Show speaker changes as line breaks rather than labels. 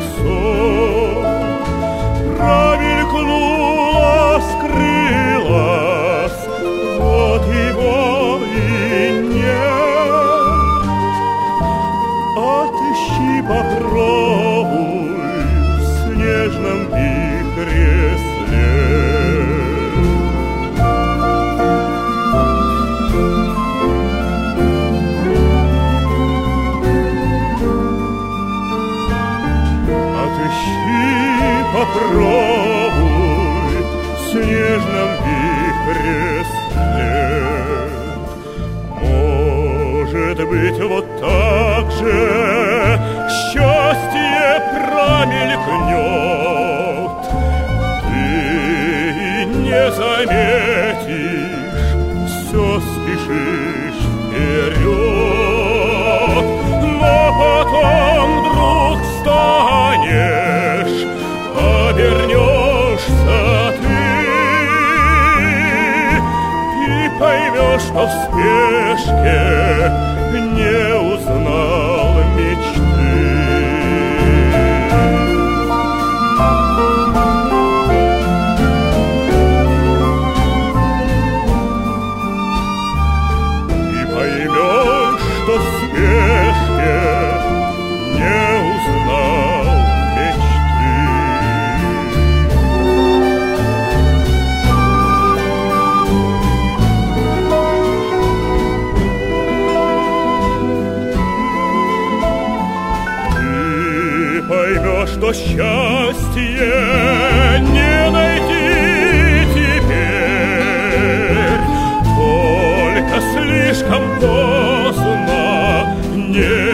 лицо промелькнуло, скрылось, вот его и нет. Отыщи, попробуй в снежном вихре след. Попробуй в снежном вихре след. Может быть, вот так же счастье промелькнет. Ты не заметишь, все спешишь вперед, но потом вдруг станешь, обернешься ты и поймешь, что в спешке не узнал мечты. И поймешь, что в спешке не узнал мечты. Поймешь, что счастье не найти теперь, только слишком поздно. Не